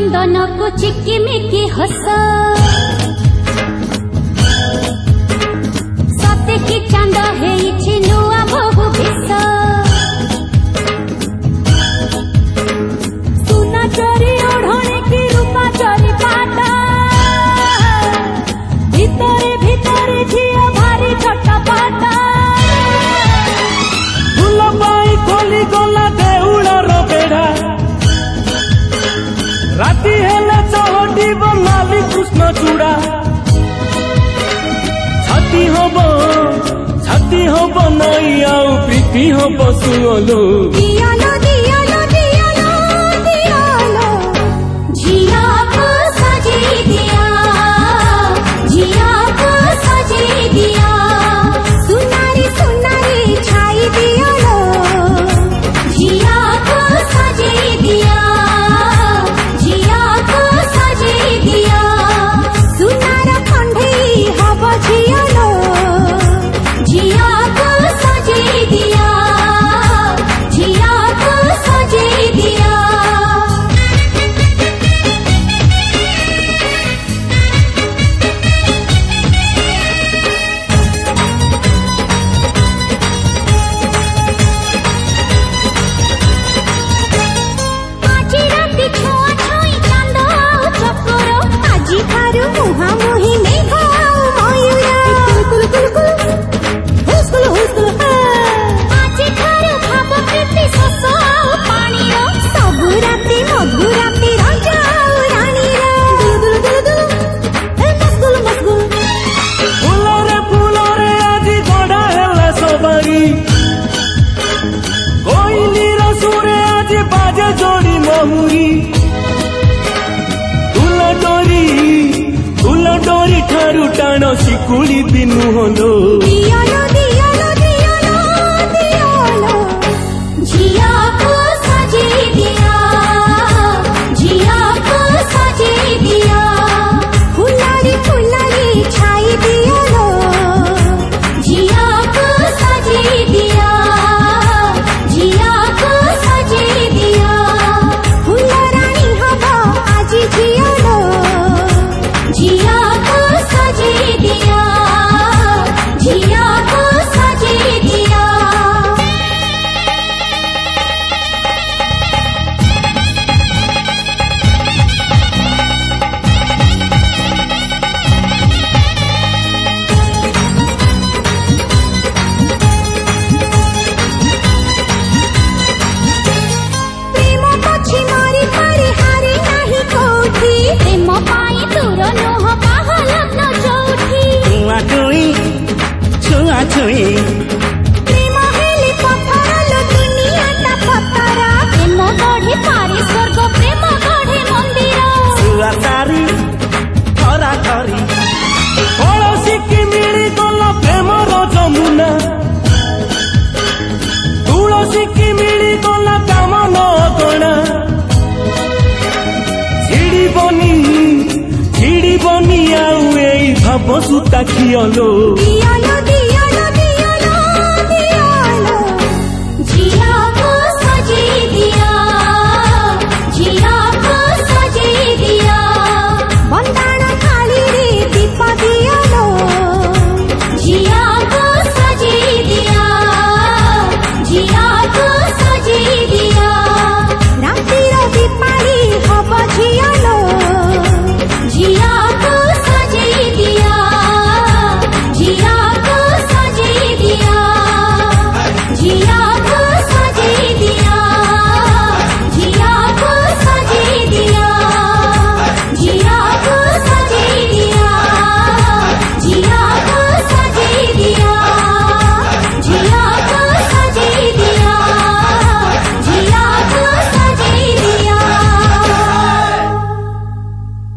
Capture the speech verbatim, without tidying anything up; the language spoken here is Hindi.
चंदन को चिकिमिकी हस सते की चांद है नुआ बहु भेष सुना चोरी ओढ़ने की रूपा चोरी पाटा भितरे भितरे झिया भारी छटपटा फूल पाई खोली गला देउळर बेढ़ा राति हेले चहटी बनाली कृष्ण चूड़ा छाती हब छाती हब नई आउ प्रीति हब सुअलो दियालो दियालो दियालो दियालो झिया को सजी दिया झिया को सजी दिया सुनारी सुनारी छाई दियालो झिया को सजी दिया झिया को सजी दिया सुनार खंडेई हब झियालो झिया को सजी दिया झिया को सजी दिया आजी राति छुआ छुई चांद आउ चकोर आजी थारु मुहा मुही मेघ आउ मयूर कुल कुल कुल हुस्कुल हुस्कुल आजी थारु भाव प्रीति सस आउ पानी रो सबु राति मधु राति रंजा आउ रानी रो दुल दुल दुल ए मस्कुल मस्कुल फूलरे फूलरे आजी गड़ा हेला सवारी कोइलीर सुरे आजी बाजे जोड़ी महुरी फूल डोरी फूल डोरी ठारू टाण शिकुली दिनु हलो दियालो दियालो दियालो दियालो झिया को सजी दिया झिया को सजी दिया फुलारी फुलारी छाई दियालो झिया को सजी दिया झिया को सजी दिया फुल रानी हब आजी झियालो झिया को सजी दिया झिया को सजी दिया प्रेम पछी मारी पारी हारी नाही कोठी प्रेम पाई दूर नुह बाह लग्न चौठी छुआ छुई छुआ छुई प्रेम हेली पत्थर लो दुनिया ता पत्थर प्रेम गढ़े पारी स्वर्ग प्रेम गढ़े मंदिर छुआ तारी खरा खरी पड़ोसी की मिली गला प्रेमर जमुना तुलसी की मिली गला कामन गणा छिड़ी बनी छिड़ी बनी आउ एई भाव सुता खियलो दियालो